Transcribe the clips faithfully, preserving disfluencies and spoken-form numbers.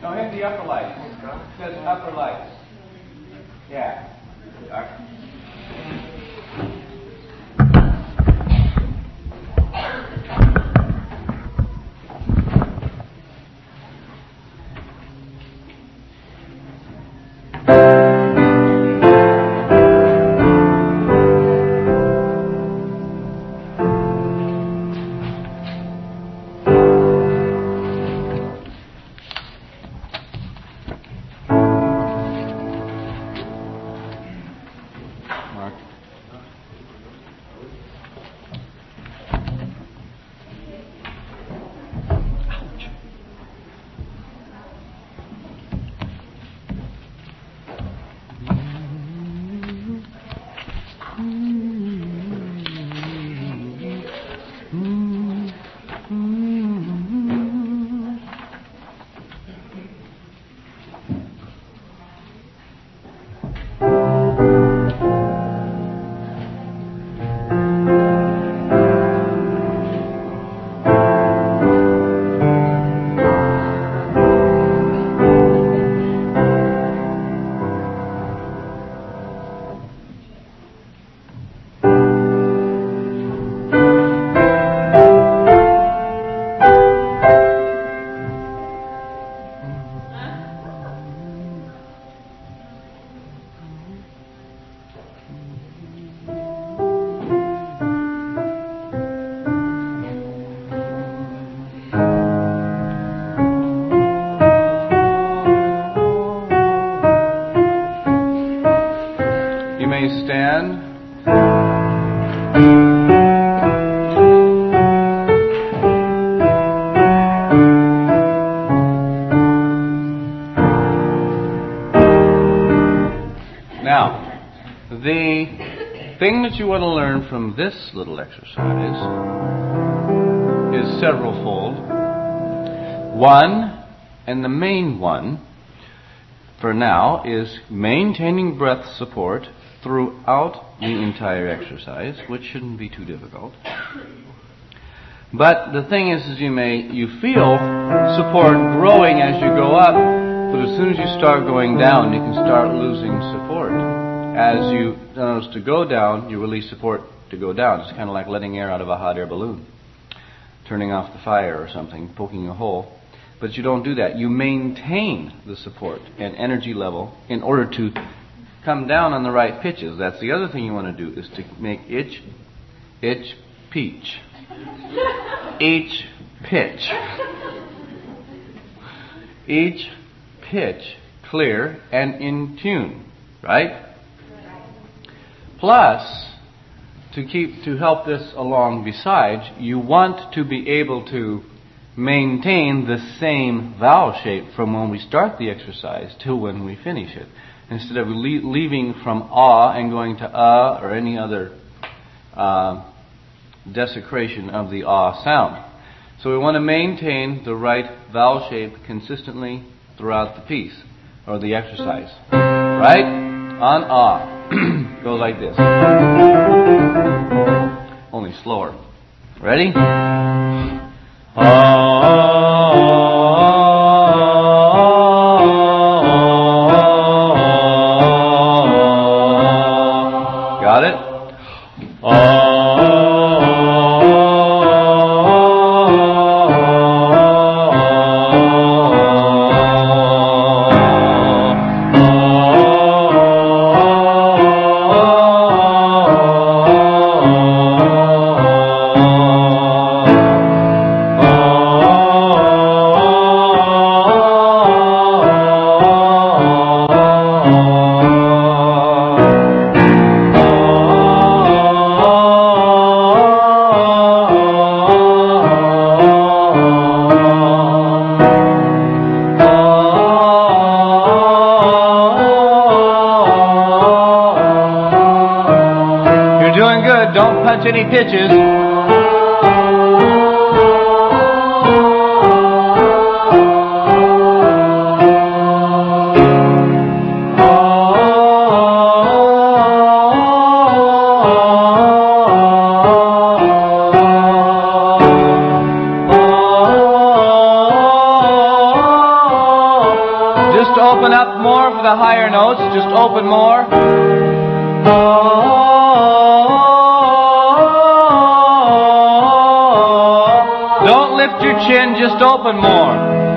No, hit the upper light. It says upper light. Yeah. Dark. What you want to learn from this little exercise is severalfold. One, and the main one for now, is maintaining breath support throughout the entire exercise, which shouldn't be too difficult. But the thing is, is you may you feel support growing as you go up, but as soon as you start going down, you can start losing support. As you notice to go down, you release support to go down. It's kind of like letting air out of a hot air balloon, turning off the fire or something, poking a hole. But you don't do that. You maintain the support and energy level in order to come down on the right pitches. That's the other thing you want to do, is to make itch, itch, peach. Each pitch. Each pitch clear and in tune, right? Plus, to keep to help this along besides, you want to be able to maintain the same vowel shape from when we start the exercise till when we finish it, instead of le- leaving from ah and going to uh or any other uh, desecration of the ah sound. So we want to maintain the right vowel shape consistently throughout the piece or the exercise. Right? On ah. Goes like this. Only slower. Ready? Got it? Don't punch any pitches. open up more for the higher notes. Just open more. Don't lift your chin, just open more.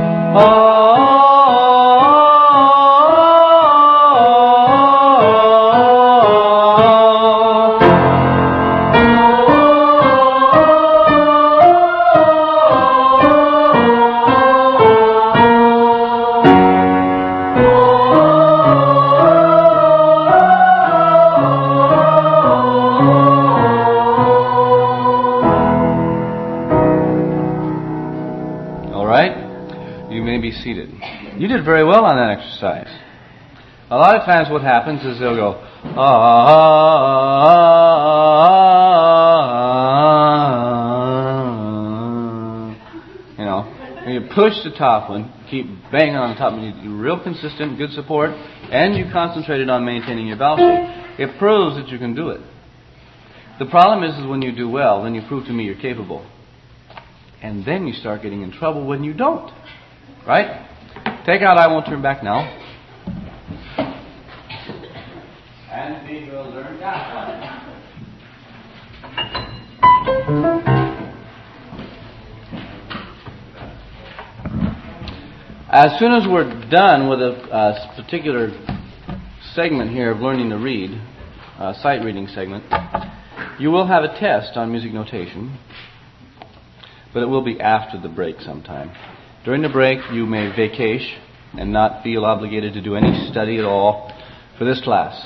Seated. You did very well on that exercise. A lot of times what happens is they'll go, ah, you know, and you push the top one, keep banging on the top one, you do real consistent, good support, and you concentrated on maintaining your vowel shape. It proves that you can do it. The problem is, is when you do well, then you prove to me you're capable. And then you start getting in trouble when you don't. Right? Take out I Won't Turn Back Now. And we will learn that one. As soon as we're done with a uh, particular segment here of learning to read, uh, sight reading segment, you will have a test on music notation, but it will be after the break sometime. During the break, you may vacate and not feel obligated to do any study at all for this class.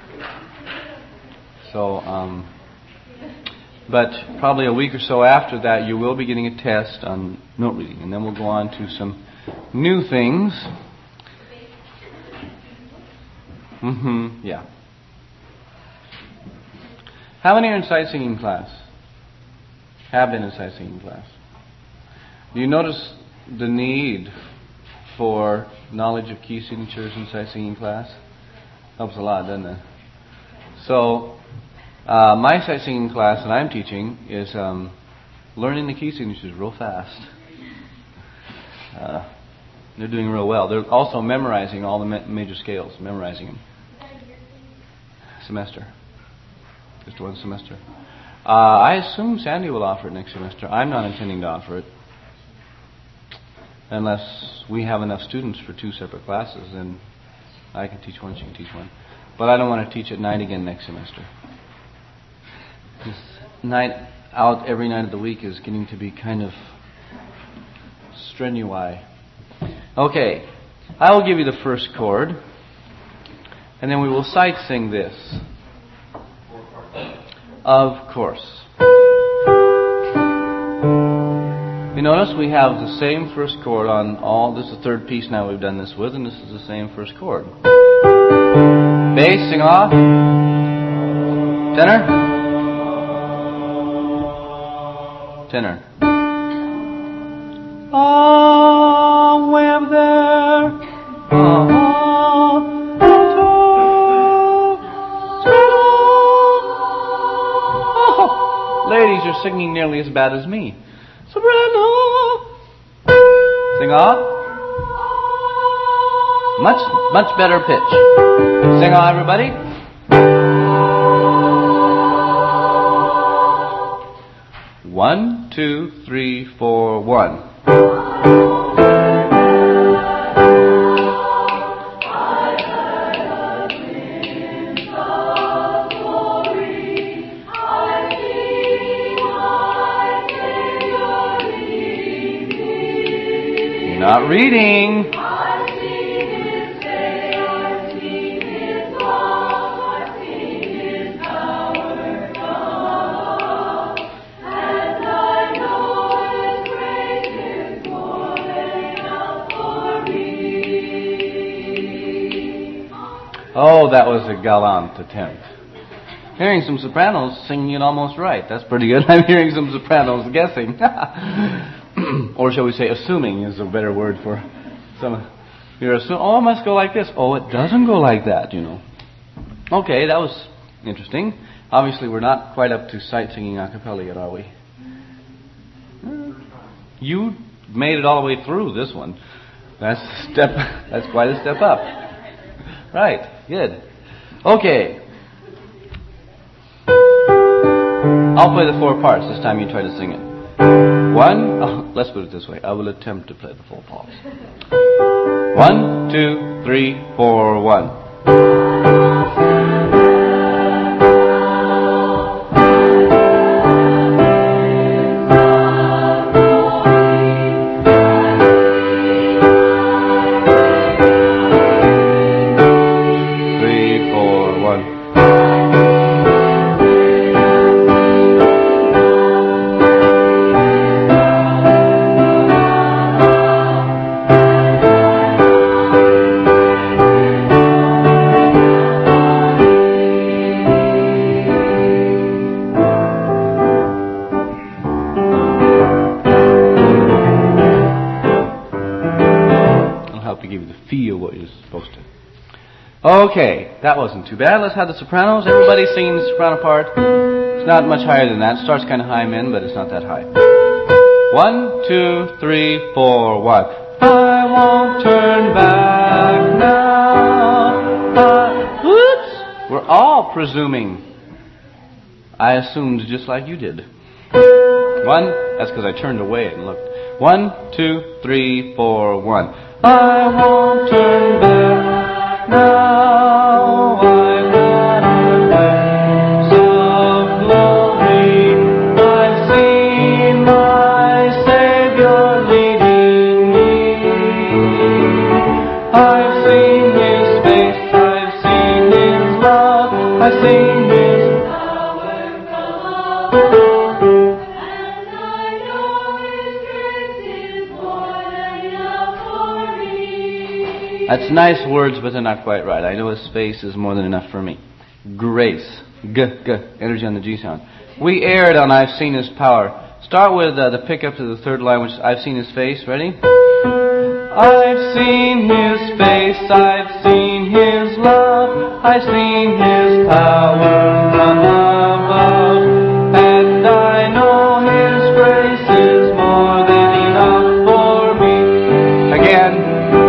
So, um, but probably a week or so after that, you will be getting a test on note reading, and then we'll go on to some new things. Mm-hmm. Yeah. How many are in sight singing class? Have been in sight singing class? Do you notice the need for knowledge of key signatures in sight singing class? Helps a lot, doesn't it? So, uh, my sight singing class that I'm teaching is um, learning the key signatures real fast. Uh, they're doing real well. They're also memorizing all the ma- major scales, memorizing them. Semester. Just one semester. Uh, I assume Sandy will offer it next semester. I'm not intending to offer it. Unless we have enough students for two separate classes, then I can teach one, she can teach one. But I don't want to teach at night again next semester. This night out every night of the week is getting to be kind of strenuous. Okay, I will give you the first chord, and then we will sight sing this. Of course. You notice we have the same first chord on all. This is the third piece now we've done this with, and this is the same first chord. Bass, sing off. Tenor. Tenor. Ah, way up there. Ah, oh, ladies are singing nearly as bad as me. Soprano. Sing off. Much, much better pitch. Sing off, everybody. One, two, three, four, one. Not reading. I've seen His day, I've seen His love, I've seen His power come, and I know His grace is more than enough for me. Oh, that was a gallant attempt. Hearing some sopranos singing it almost right. That's pretty good. I'm hearing some sopranos guessing. Or shall we say assuming is a better word for some. You're assuming, oh, it must go like this. Oh, it doesn't go like that, you know. Okay, that was interesting. Obviously, we're not quite up to sight singing a cappella yet, are we? You made it all the way through this one. That's a step. That's quite a step up. Right. Good. Okay. I'll play the four parts. This time you try to sing it. One. Oh, let's put it this way. I will attempt to play the full parts. One, two, three, four, one. Okay, that wasn't too bad. Let's have the sopranos. Everybody's singing the soprano part. It's not much higher than that. It starts kind of high men, but it's not that high. One, two, three, four, one. I won't turn back now. I... Oops! We're all presuming. I assumed just like you did. One, that's because I turned away and looked. One, two, three, four, one. I won't turn back now. That's nice words, but they're not quite right. I know His face is more than enough for me. Grace. G, G, energy on the G sound. We aired on I've Seen His Power. Start with uh, the pickup to the third line, which is I've Seen His Face. Ready? I've seen His face, I've seen His love, I've seen His power from above, and I know His grace is more than enough for me. Again.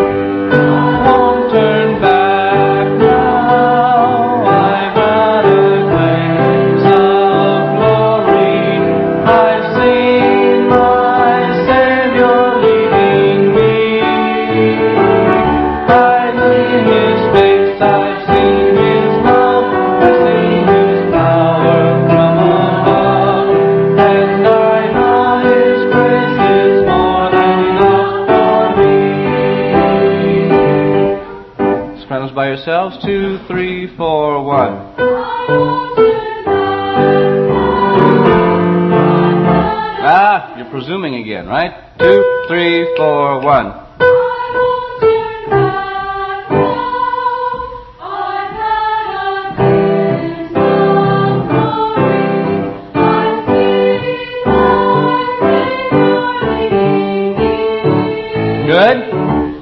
By yourselves. Two, three, four, one. Ah, you're presuming again, right? Two, three, four, one. Good.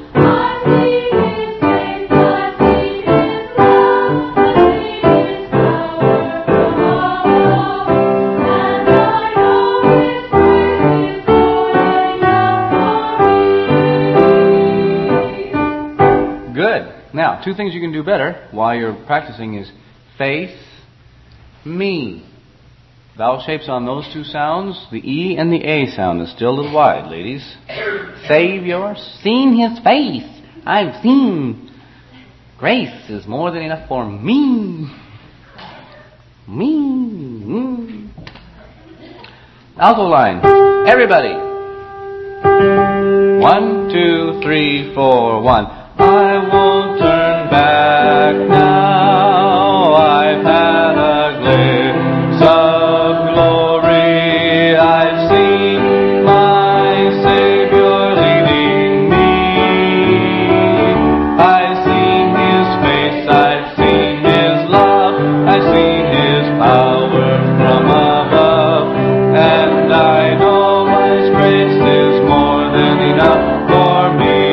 Now, two things you can do better while you're practicing is face, me. Vowel shapes on those two sounds, the E and the A sound is still a little wide, ladies. Save your seen His face. I've seen. Grace is more than enough for me. Me. Mm. Alto line. Everybody. One, two, three, four, one. I won't turn back now. I've had a glimpse of glory. I've seen my Savior leading me. I've seen His face, I've seen His love, I've seen His power from above, and I know His grace is more than enough for me.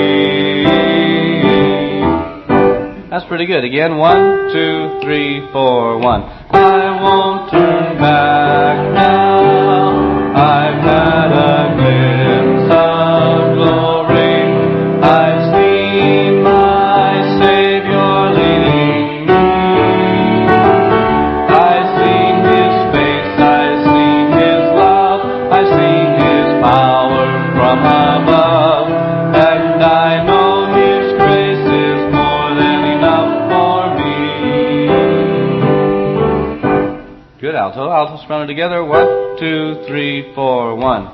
That's pretty good. Again, one, two, three, four, one. I won't turn back now. I've had a glimpse of glory. I've above, and I know His grace is more than enough for me. Good, alto. Alto soprano together. One, two, three, four, one.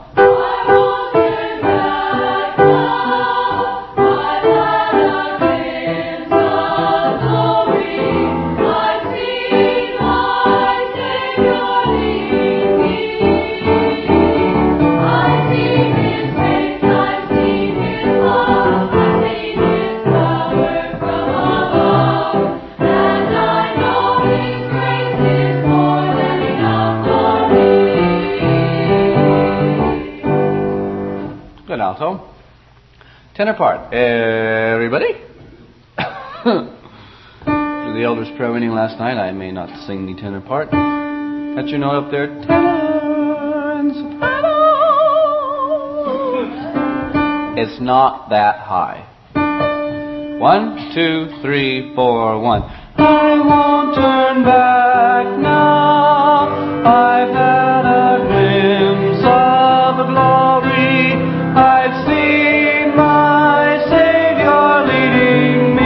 Good, alto. Tenor part. Everybody? For the elders' prayer meeting last night, I may not sing the tenor part. Got your note up there. Tenor and soprano. It's not that high. One, two, three, four, one. I won't turn back now. I've had a glimpse of the glory. I've seen my Savior leading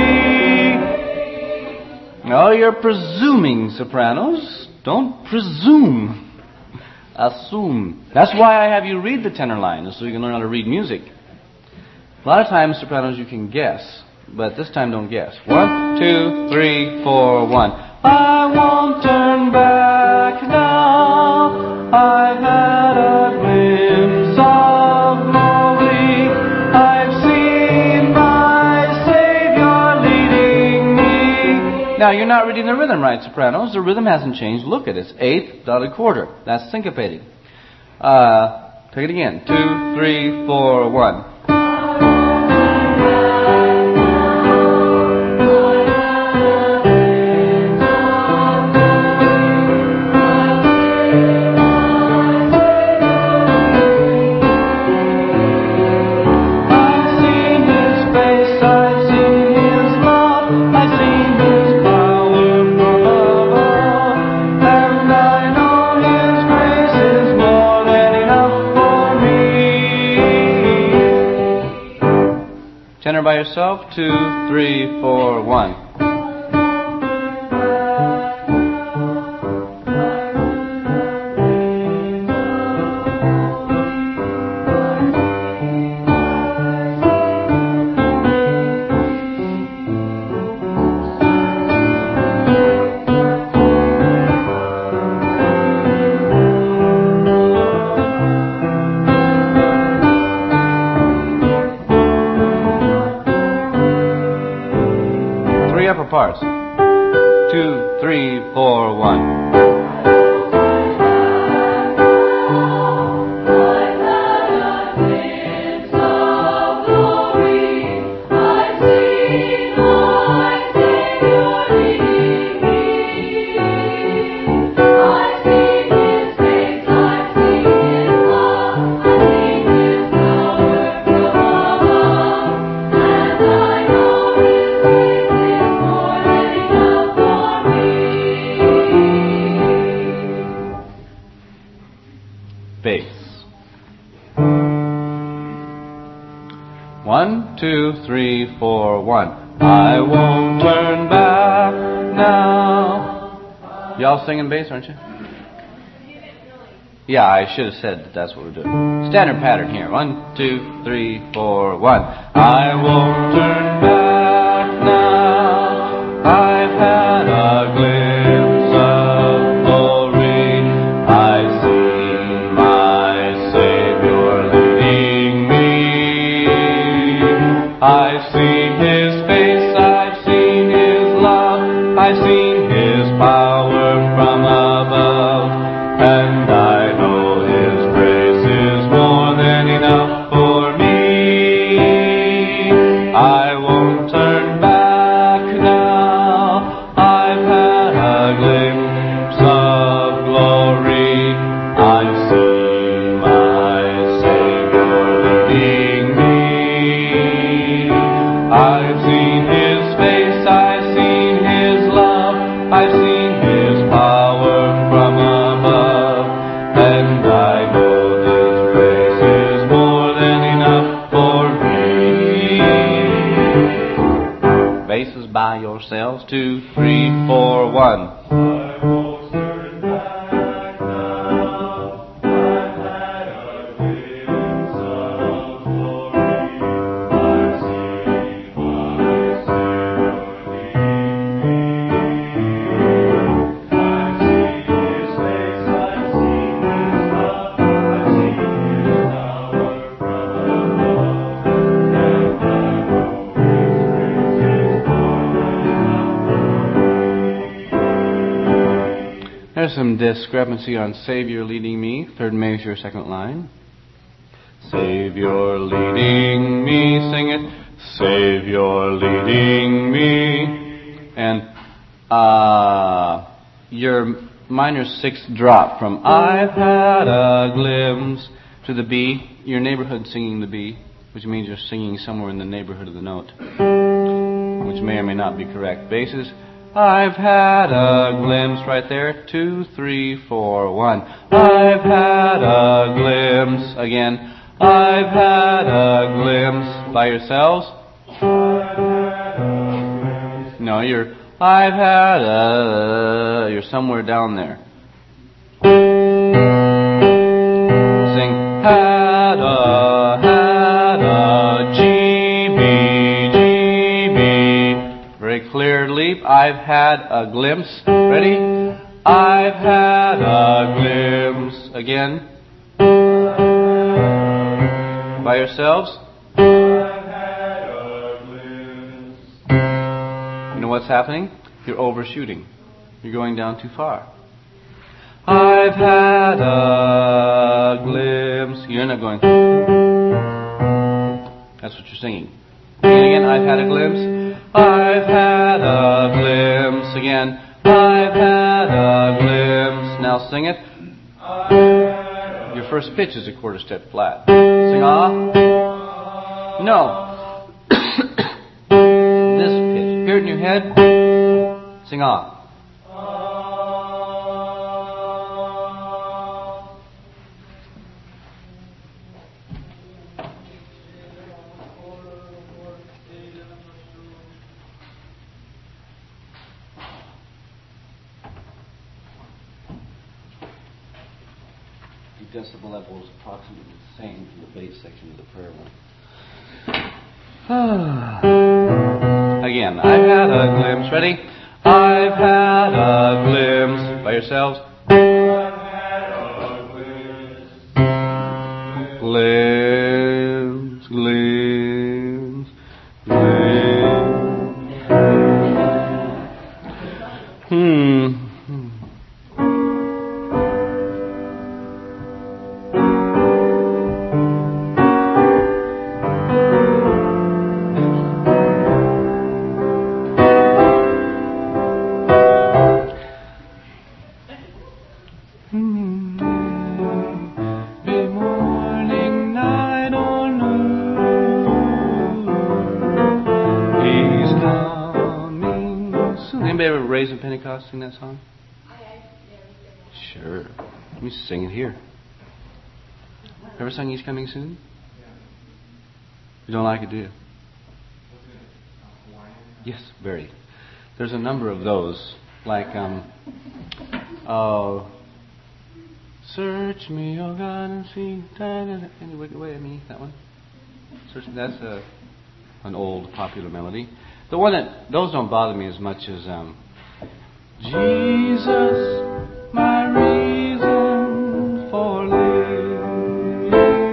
me. Oh, you're presuming, sopranos. Don't presume. Assume. That's why I have you read the tenor line, so you can learn how to read music. A lot of times, sopranos, you can guess. But this time, don't guess. One, two, three, four, one. I won't turn back now. I've had a glimpse of glory. I've seen my Savior leading me. Now, you're not reading the rhythm right, sopranos. The rhythm hasn't changed. Look at it. It's eighth, dotted quarter. That's syncopating. Uh, take it again. Two, three, four, one. Tenor by yourself, two, three, four, one. Upper parts. Two, three, four, one. Bass. One, two, three, four, one. I won't turn back now. Y'all singing bass, aren't you? Yeah, I should have said that that's what we're doing. Standard pattern here. One, two, three, four, one. I won't turn back now. I've had a glimpse of glory. I see my Savior leading me. I've seen His face, I've seen His love, I've seen His power from above, and I know His grace is more than enough for me. I won't turn back now. I've had a glimpse of glory. I've seen my Savior leading me. I've seen His face, I've seen His love, by yourselves. Two, three, four, one. There's some discrepancy on Savior leading me, third measure, second line. Savior leading me, sing it. Savior leading me. And uh, your minor sixth drop from I've had a glimpse to the B. Your neighborhood singing the B, which means you're singing somewhere in the neighborhood of the note, which may or may not be correct. Basses. I've had a glimpse right there. Two, three, four, one. I've had a glimpse. Again. I've had a glimpse. By yourselves? I've had a glimpse. No, you're I've had a. You're somewhere down there. Sing had a, had a, G, B, G, B. Very clear leap. I've had a glimpse. Ready? I've had a glimpse. Again. By yourselves? I've had a glimpse. You know what's happening? You're overshooting. You're going down too far. I've had a glimpse. You're not going. That's what you're singing. Sing again. I've had a glimpse. I've had a glimpse. Again. I've had a glimpse. Now sing it. Your first pitch is a quarter step flat. Sing ah. No. This pitch. Hear it in your head. Sing ah. Decibel level is approximately the same for the bass section of the prayer one. Again, I've had a glimpse. Ready? I've had a glimpse. By yourselves? I've had a glimpse. Glimpse, glimpse, glimpse. Hmm. Pentecost sing that song? Sure. Let me sing it here. Ever sung He's Coming Soon? You don't like it, do you? Yes, very. There's a number of those, like um, oh, search me, oh God, and see any wicked way in me. That one. Search me. That's a an old popular melody. The one that those don't bother me as much as um. Jesus, my reason for living.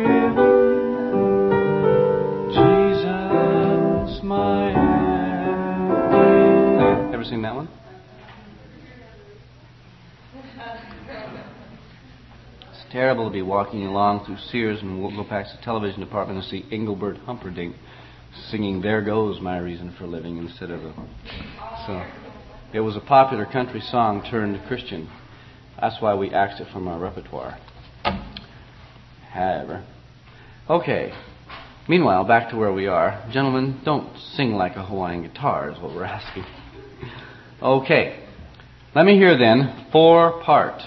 Jesus, my everything. Ever seen that one? It's terrible to be walking along through Sears and we'll go past the television department and see Engelbert Humperdinck singing "There Goes My Reason for Living" instead of a so. It was a popular country song turned Christian. That's why we axed it from our repertoire. However. Okay. Meanwhile, back to where we are. Gentlemen, don't sing like a Hawaiian guitar is what we're asking. Okay. Let me hear then four part.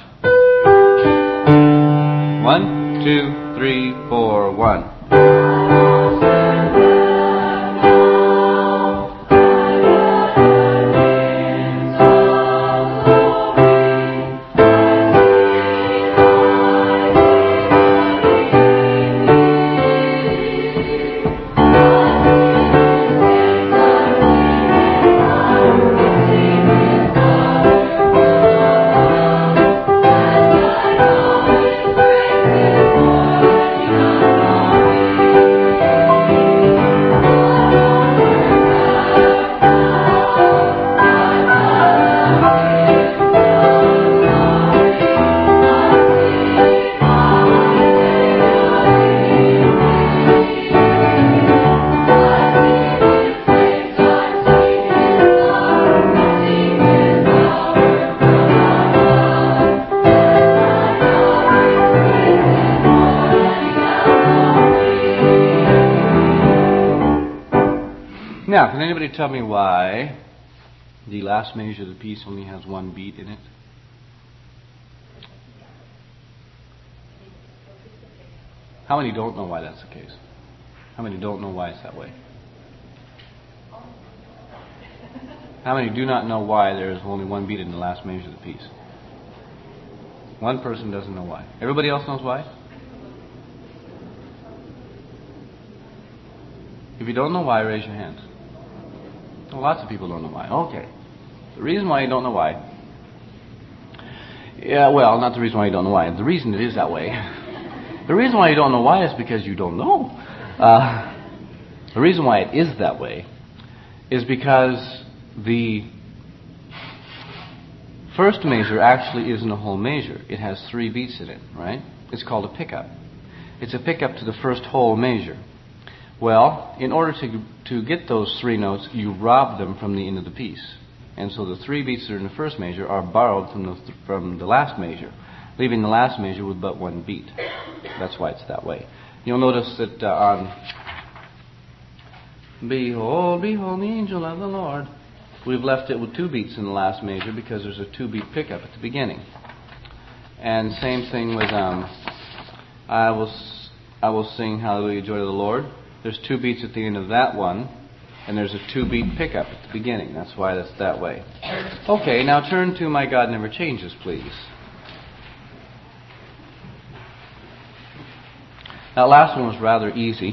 One, two, three, four, one. Now, can anybody tell me why the last measure of the piece only has one beat in it? How many don't know why that's the case? How many don't know why it's that way? How many do not know why there is only one beat in the last measure of the piece? One person doesn't know why. Everybody else knows why? If you don't know why, raise your hand. Well, lots of people don't know why. Okay. The reason why you don't know why... Yeah, well, not the reason why you don't know why. The reason it is that way... The reason why you don't know why is because you don't know. Uh, the reason why it is that way is because the first measure actually isn't a whole measure. It has three beats in it, right? It's called a pickup. It's a pickup to the first whole measure. Well, in order to to get those three notes, you rob them from the end of the piece. And so the three beats that are in the first measure are borrowed from the, from the last measure, leaving the last measure with but one beat. That's why it's that way. You'll notice that uh, on Behold, behold the angel of the Lord, we've left it with two beats in the last measure because there's a two-beat pickup at the beginning. And same thing with um, I will I will sing Hallelujah, joy to the Lord. There's two beats at the end of that one, and there's a two-beat pickup at the beginning. That's why that's that way. Okay, now turn to My God Never Changes, please. That last one was rather easy.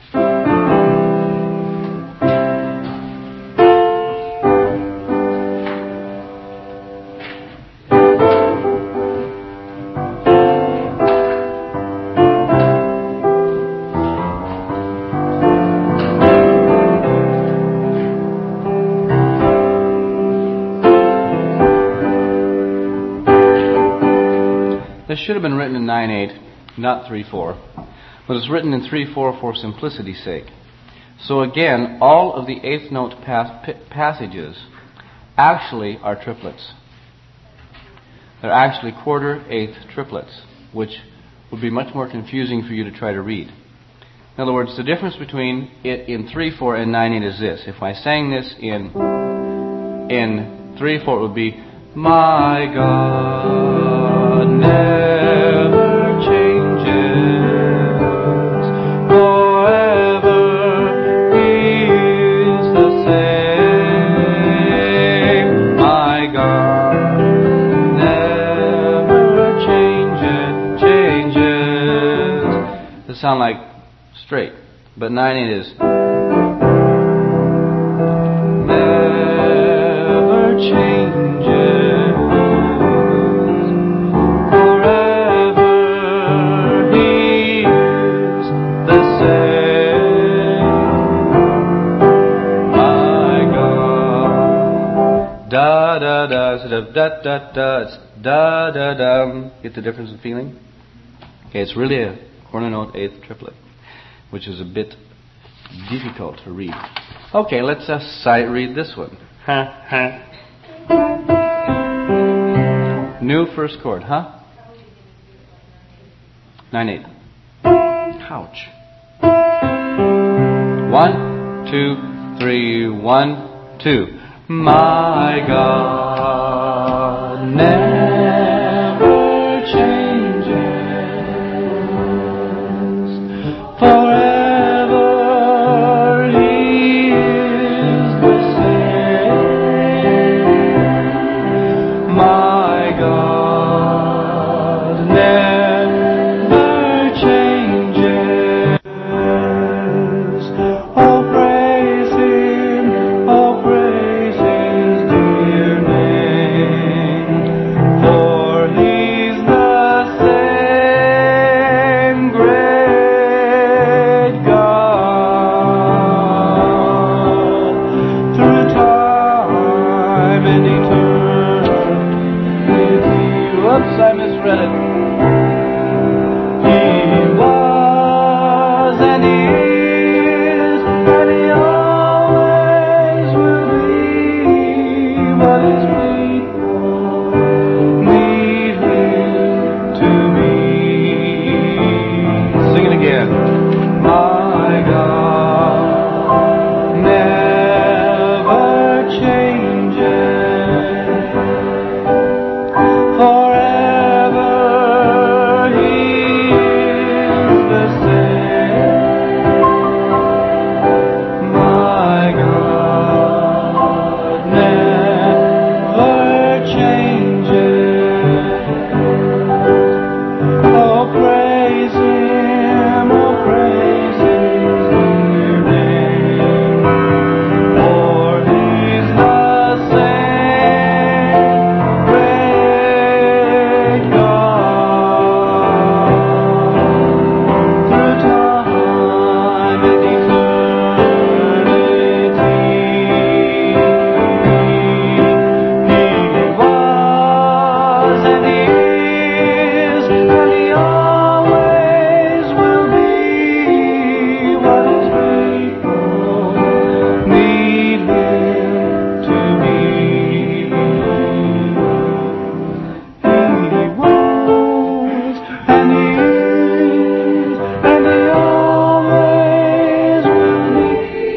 This should have been written in nine eight, not three four. But it's written in three four for simplicity's sake. So again, all of the eighth note pas- p- passages actually are triplets. They're actually quarter-eighth triplets, which would be much more confusing for you to try to read. In other words, the difference between it in three four and nine eight is this. If I sang this in in three four, it would be, My God never changes. Sound like straight, but nine eight is never changes, forever He is the same, my God. Da da da instead of da da da, it's da da da. Get the difference in feeling? Okay, it's really a corner note eighth triplet, which is a bit difficult to read. Okay, let's uh, sight read this one. Ha ha. New first chord, huh? nine eight. Ouch. One, two, three, one, two. My God never changes. Forever He is the same. My God never changes. Oh, praise Him, oh, praise His dear name. For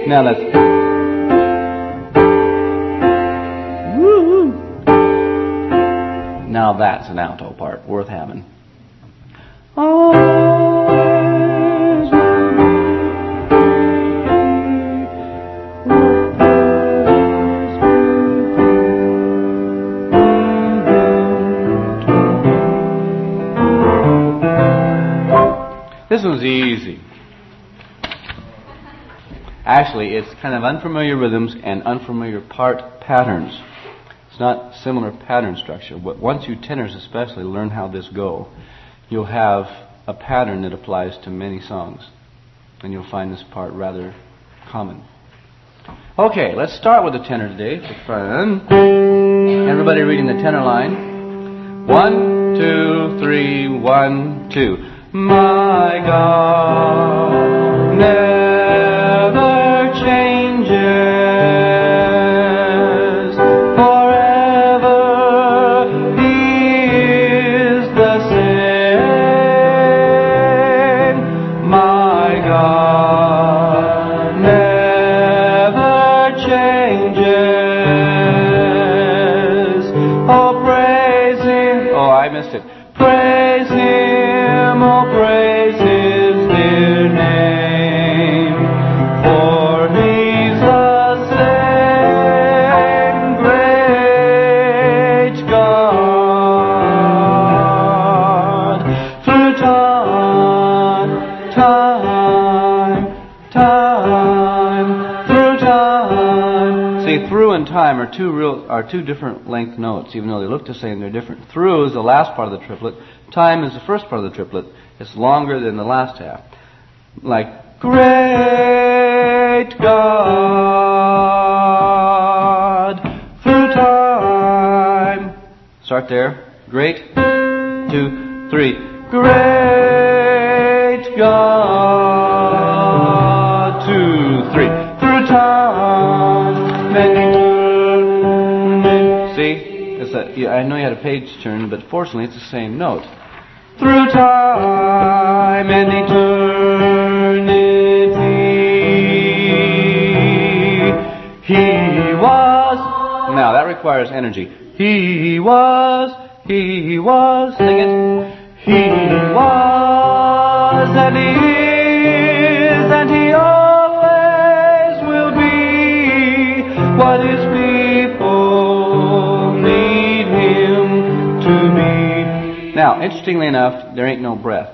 Now that's... Woo! Now that's an alto part worth having. Always will be. This one's easy. Actually, it's kind of unfamiliar rhythms and unfamiliar part patterns. It's not similar pattern structure, but once you tenors especially learn how this go, you'll have a pattern that applies to many songs, and you'll find this part rather common. Okay, let's start with the tenor today for fun. Everybody reading the tenor line. One, two, three, one, two. My God never changes. Forever He is the same. My God never changes. Oh, praise Him. Oh, I missed it. Praise Him, oh, praise His dear name, for He's the same great God. Through time, time, time, through time. See, through and time are two real are two different length notes, even though they look the same, they're different. Through is the last part of the triplet. Time is the first part of the triplet. It's longer than the last half. Like, great God, through time. Start there. Great. Two, three. Great God. Two, three. Through time. Many turn. See? It's a, yeah, I know you had a page turn, but fortunately it's the same note. Through time and eternity, He was. Now that requires energy. He was, He was. Sing it. He was and He is and He always will be what His people need Him to be. Now, interestingly enough, there ain't no breath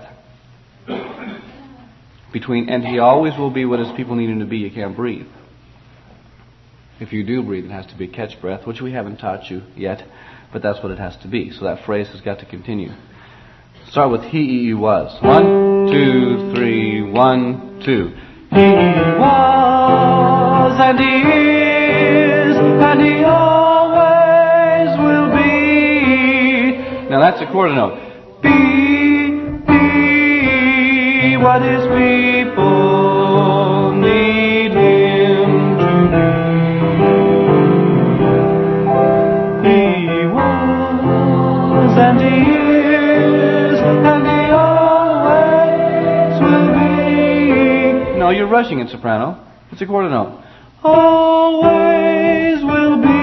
between, and He always will be what His people need Him to be. You can't breathe. If you do breathe, it has to be catch breath, which we haven't taught you yet, but that's what it has to be. So that phrase has got to continue. Start with He, He was. One, two, three, one, two. He was and He is and He always will be. Now that's a quarter note. Be, be what His people need Him to be. He was and He is and He always will be. No, you're rushing it, soprano. It's a quarter note. Always will be.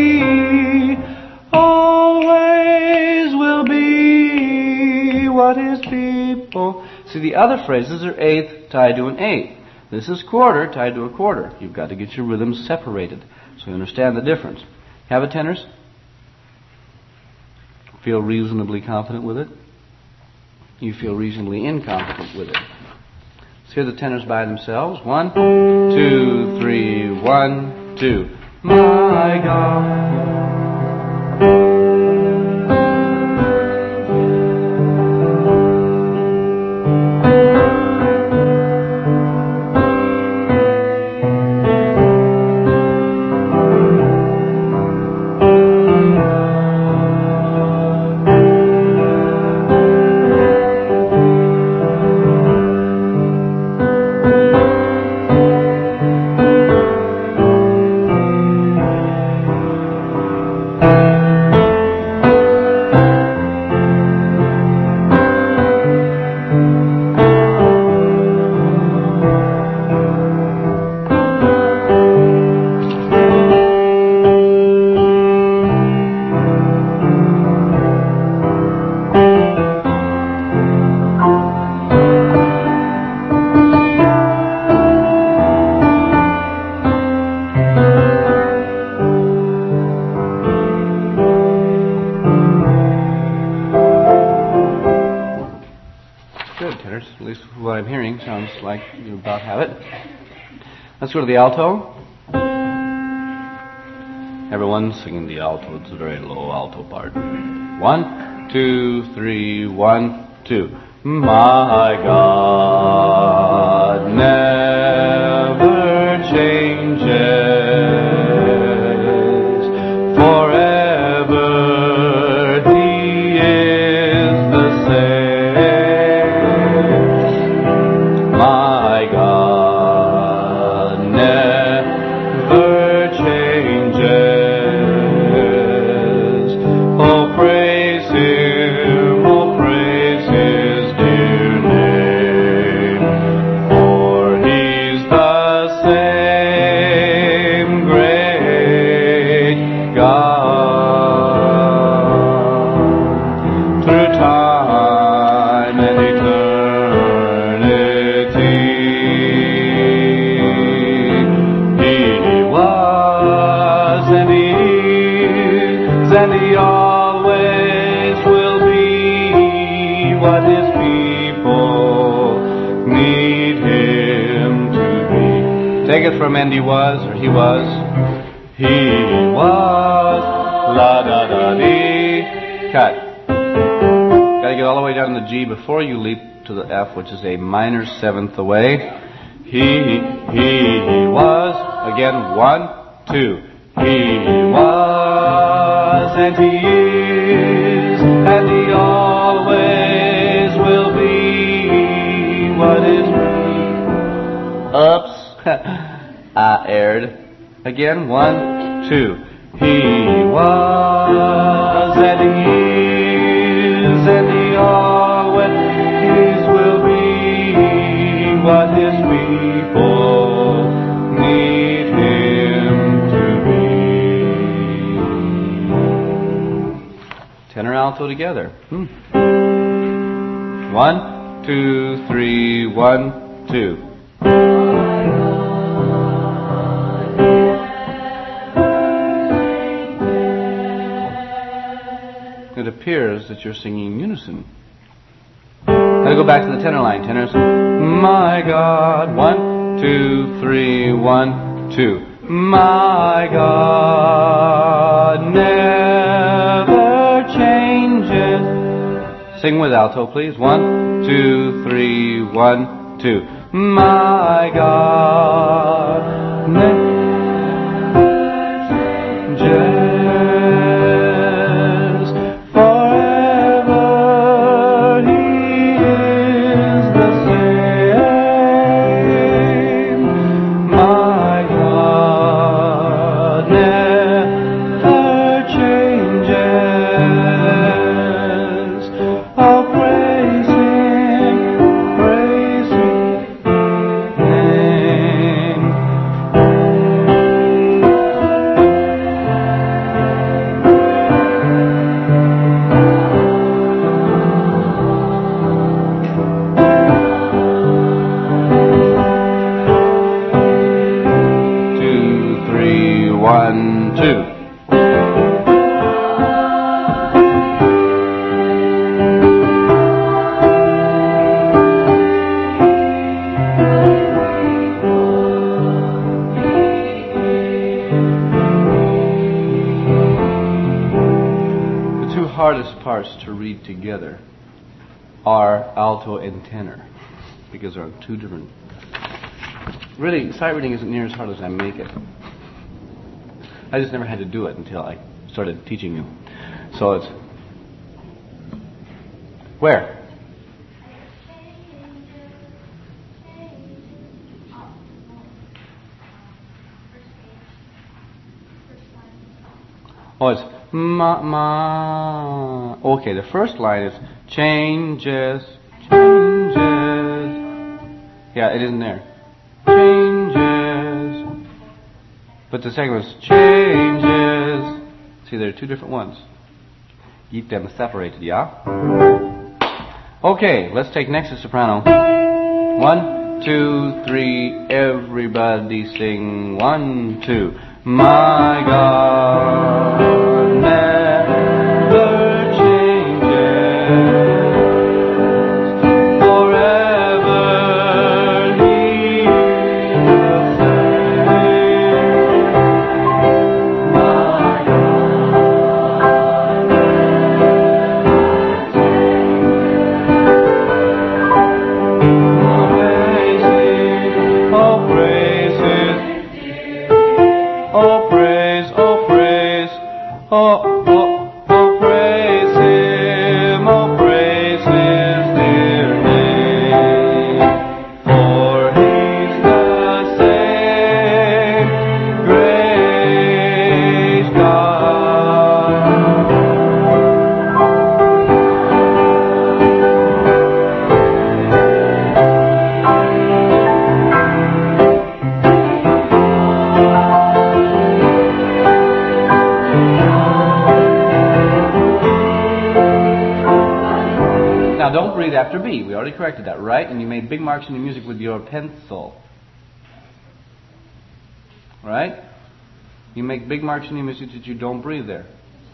Always will be what His people. See, the other phrases are eighth tied to an eighth. This is quarter tied to a quarter. You've got to get your rhythms separated so you understand the difference. Have it, tenors? Feel reasonably confident with it? You feel reasonably incompetent with it. Let's hear the tenors by themselves. One, two, three, one, two. My God. Sounds like you about have it. Let's go to the alto. Everyone's singing the alto. It's a very low alto part. One, two, three, one, two. My God never changes. Forever He is the same. My God never changes. Oh, praise Him, oh, praise His dear name, for He's the same great God. Through time and eternity, He was and He is and He always will be what His people need Him to be. Take it from and He was, or He was. He was, la da da dee. Cut. Gotta get all the way down to the G before you leap to the F, which is a minor seventh away. He, He was, again, one, two. He was, and He is, and He always will be what is me. Oops. I erred. Again, one, two. He was, and He is, and He always will be what His people need Him to be. Tenor alto together. Hmm. One, two, three, one, two. It appears that you're singing in unison. Gotta go back to the tenor line. Tenors. My God. One, two, three, one, two. My God never changes. Sing with alto, please. One, two, three, one, two. My God never changes. One, two. The two hardest parts to read together are alto and tenor, because they're on two different. Really, sight reading isn't near as hard as I make it. I just never had to do it until I started teaching you. So it's... Where? Oh, it's ma, ma. Okay, the first line is changes, changes. Yeah, it isn't there. Changes. But the second was changes. See, there are two different ones. Keep them separated, yeah? Okay, let's take next to soprano. One, two, three, everybody sing. One, two. My God never changes. Forever after B. We already corrected that, right? And you made big marks in your music with your pencil. Right? You make big marks in your music that you don't breathe there.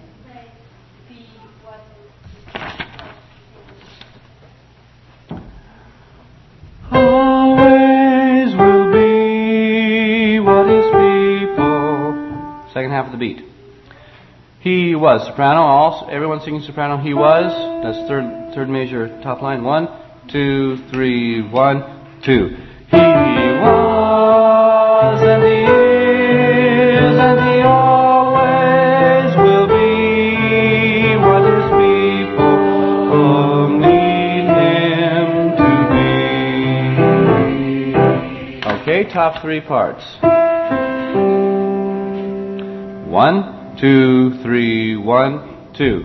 Always will be what is people. Second half of the beat. He was soprano. All everyone singing soprano. He was. That's third third measure top line. One, two, three, one, two. He was and he is and he always will be what his people need him to be. Okay, top three parts. One. Two, three, one, two.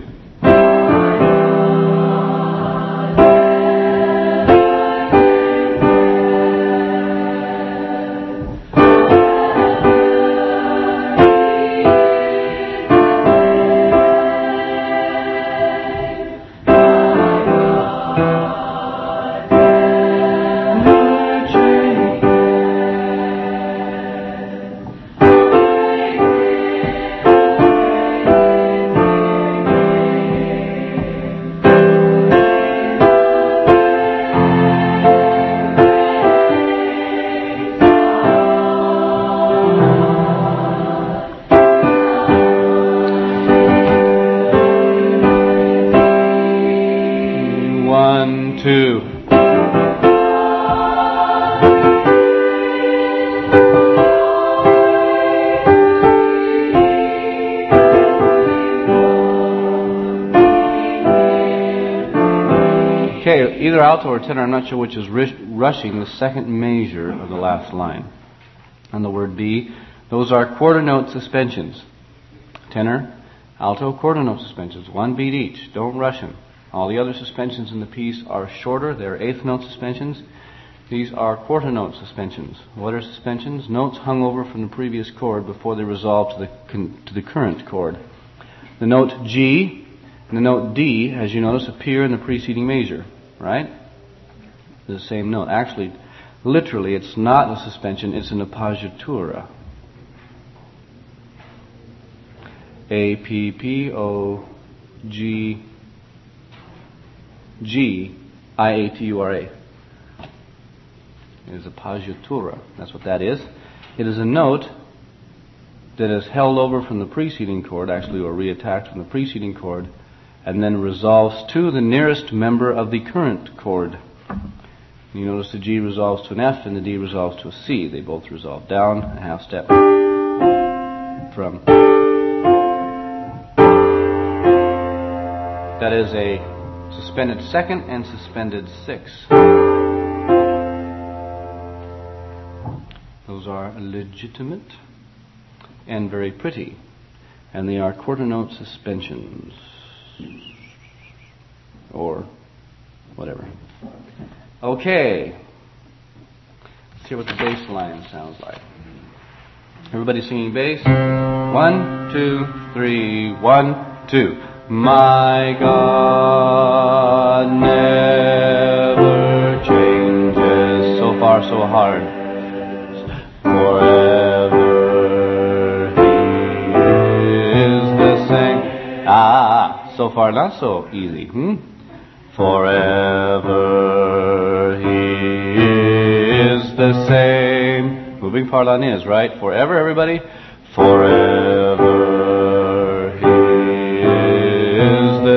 One, two. Okay, either alto or tenor, I'm not sure which is rushing the second measure of the last line. On the word B, those are quarter note suspensions. Tenor, alto, quarter note suspensions. One beat each. Don't rush them. All the other suspensions in the piece are shorter. They're eighth note suspensions. These are quarter note suspensions. What are suspensions? Notes hung over from the previous chord before they resolve to the con- to the current chord. The note G and the note D, as you notice, appear in the preceding measure, right? The same note. Actually, literally, it's not a suspension, it's an appoggiatura. A, P, P, O, G, G, I, A, T, U, R, A. It is appoggiatura. That's what that is. It is a note that is held over from the preceding chord, actually, or reattached from the preceding chord, and then resolves to the nearest member of the current chord. You notice the G resolves to an F and the D resolves to a C. They both resolve down a half step from. That is a suspended second and suspended sixth. Those are legitimate and very pretty. And they are quarter note suspensions. Or whatever. Okay. Let's hear what the bass line sounds like. Everybody singing bass. One, two, three, one, two. My God never changes. So far, so hard. Forever He is the same. Ah, so far not so easy. Hmm? Forever He is the same. Moving part on is, right? Forever, everybody? Forever He is the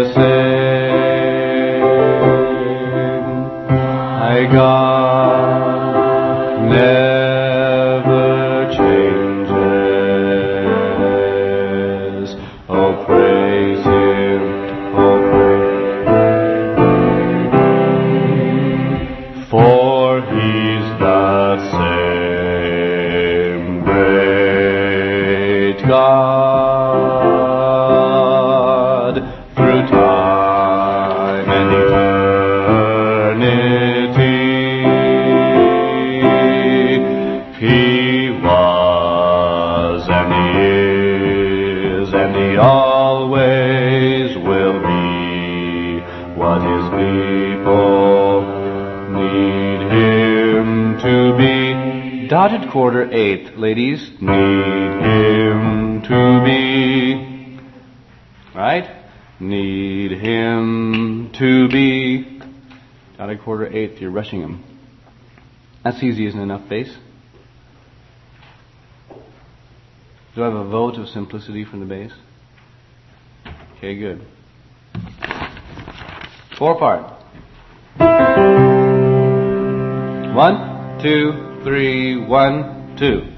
same. My God never changes. Oh, praise Him. Oh, praise. For He's the same great God through time and eternity. He was and He is and He always will be what His people dotted quarter eighth, ladies, need him to be. Right? Need him to be. Dotted quarter eighth, you're rushing him. That's easy, isn't enough bass? Do I have a vote of simplicity from the bass? Okay, good. Four part. One, two, three, one, two.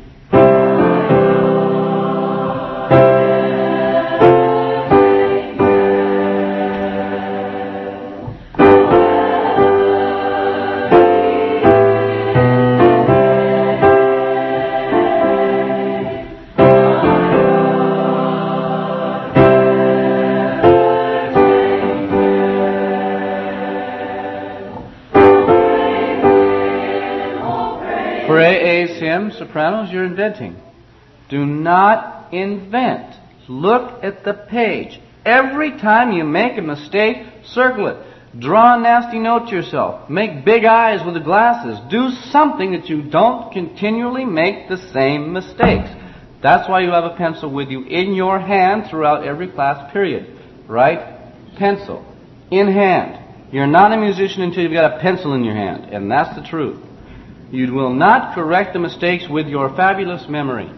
For A As, hymns, sopranos, you're inventing. Do not invent. Look at the page. Every time you make a mistake, circle it. Draw a nasty note to yourself. Make big eyes with the glasses. Do something that you don't continually make the same mistakes. That's why you have a pencil with you in your hand throughout every class period. Right? Pencil. In hand. You're not a musician until you've got a pencil in your hand. And that's the truth. You will not correct the mistakes with your fabulous memory.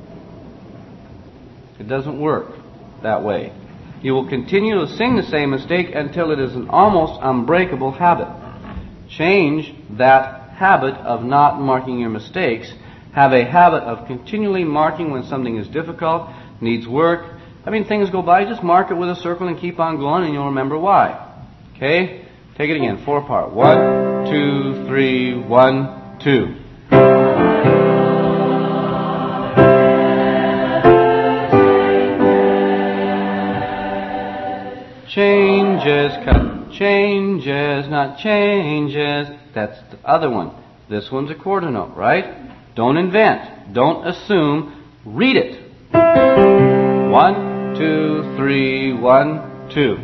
It doesn't work that way. You will continue to sing the same mistake until it is an almost unbreakable habit. Change that habit of not marking your mistakes. Have a habit of continually marking when something is difficult, needs work. I mean, things go by, just mark it with a circle and keep on going and you'll remember why. Okay? Take it again, four part. One, two, three, one, two. Changes, cut, changes, not changes. That's the other one. This one's a quarter note, right? Don't invent. Don't assume. Read it. One, two, three, one, two.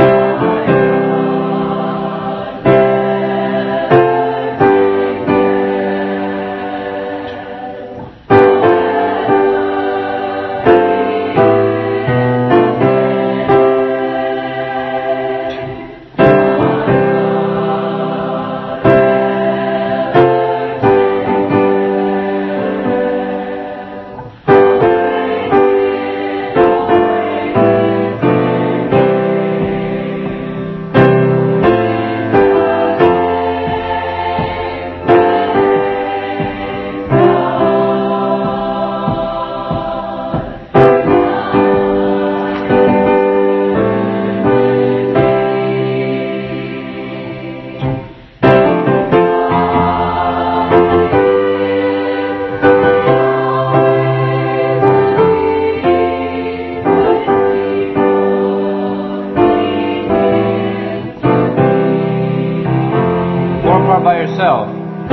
By yourself.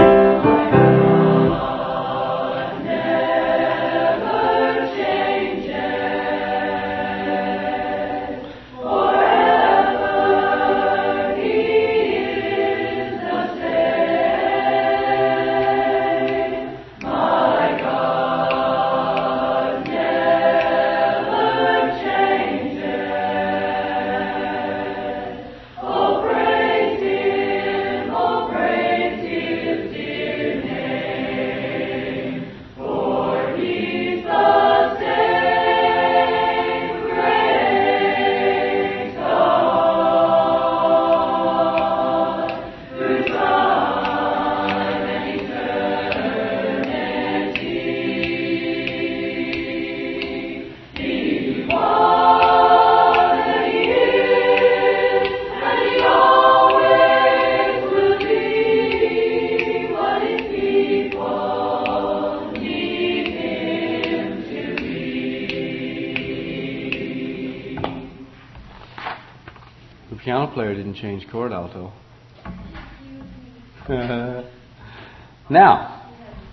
The piano player didn't change chord alto. Now,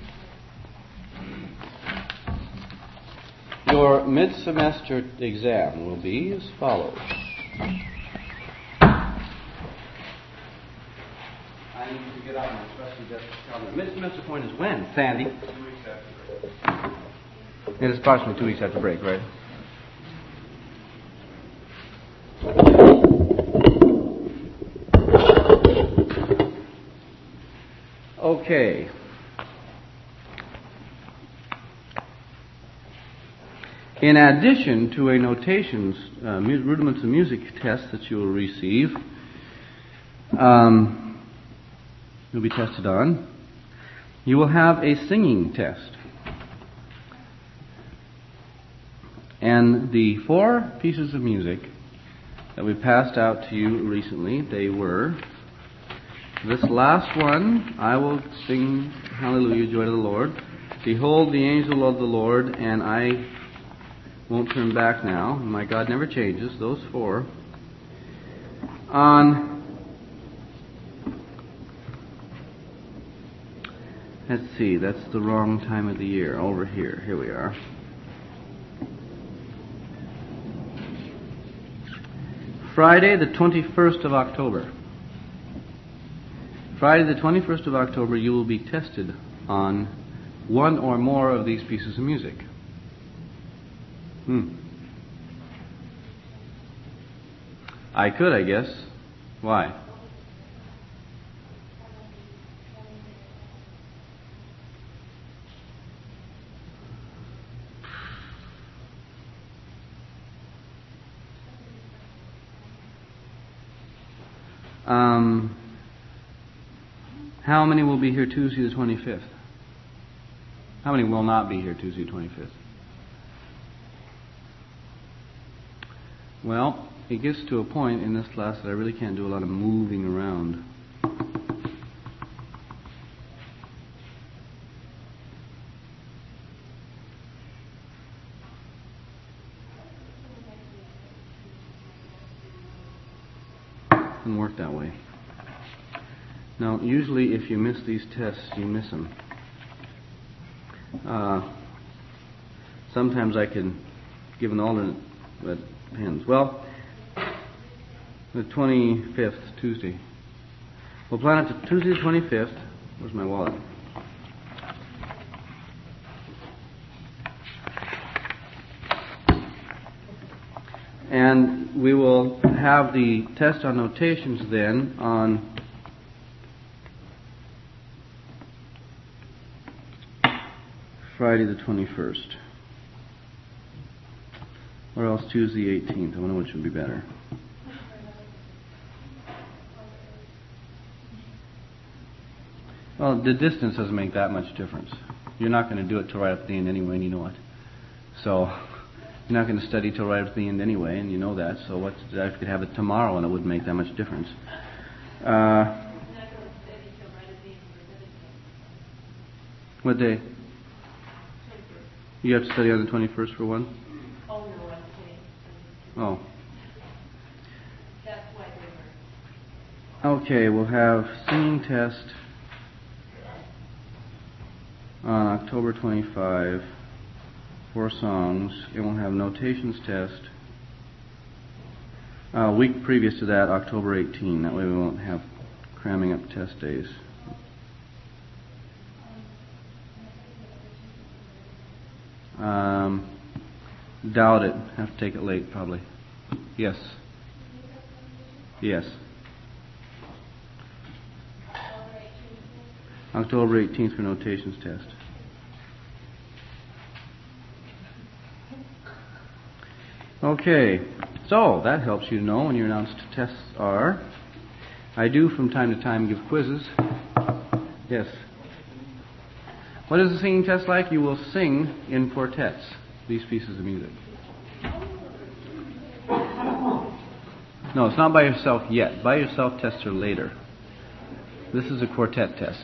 your mid-semester exam will be as follows. I need to get out my Mister Point is when, Sandy? Two weeks after break. It is approximately two weeks after break, right? Okay. In addition to a notations, uh, rudiments of music test that you will receive, um, you'll be tested on, you will have a singing test. And the four pieces of music that we passed out to you recently, they were, this last one, I will sing Hallelujah, joy to the Lord. Behold the angel of the Lord, and I won't turn back now. My God never changes. Those four. On, let's see, that's the wrong time of the year. Over here. Here we are. Friday the twenty-first of October. Friday the twenty-first of October, you will be tested on one or more of these pieces of music. Hmm. I could, I guess. Why? Um, how many will be here Tuesday the twenty-fifth? How many will not be here Tuesday the twenty-fifth? Well, it gets to a point in this class that I really can't do a lot of moving around. Doesn't work that way. Now, usually if you miss these tests, you miss them. Uh, sometimes I can give an alternate, but depends. Well, the twenty-fifth, Tuesday. We'll plan it to Tuesday the twenty-fifth. Where's my wallet? And we will have the test on notations then on Friday the twenty-first. Or else Tuesday the eighteenth. I wonder which would be better. Well, the distance doesn't make that much difference. You're not going to do it till right up at the end anyway, and you know it. So, you're not going to study till right up at the end anyway, and you know that. So, what's, I could have it tomorrow, and it wouldn't make that much difference. Uh, what day? You have to study on the twenty-first for one? Oh, no, I'm kidding. Oh. That's why they were. Okay, we'll have singing test on October twenty-fifth, four songs, and we'll have notations test a uh, week previous to that, October eighteenth. That way we won't have cramming up test days. Um, doubt it. Have to take it late, probably. Yes. Yes. October eighteenth for notations test. Okay, so that helps you know when your announced tests are. I do from time to time give quizzes. Yes. What is the singing test like? You will sing in quartets these pieces of music. No, it's not by yourself yet. By yourself tests are later. This is a quartet test.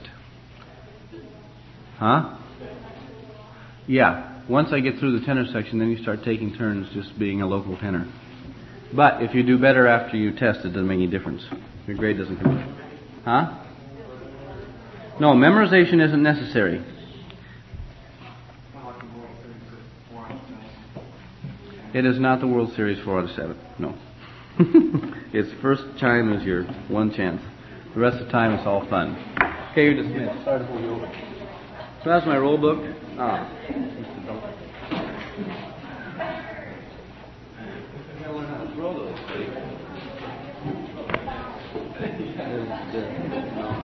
Huh? Yeah. Once I get through the tenor section, then you start taking turns just being a local tenor. But if you do better after you test, it doesn't make any difference. Your grade doesn't come in. Huh? No, memorization isn't necessary. It is not the World Series four out of seven. No. Its first time is your one chance. The rest of the time it's all fun. Okay, you're dismissed. Sorry to pull you over. So that's my roll book. Ah. Roll those, please.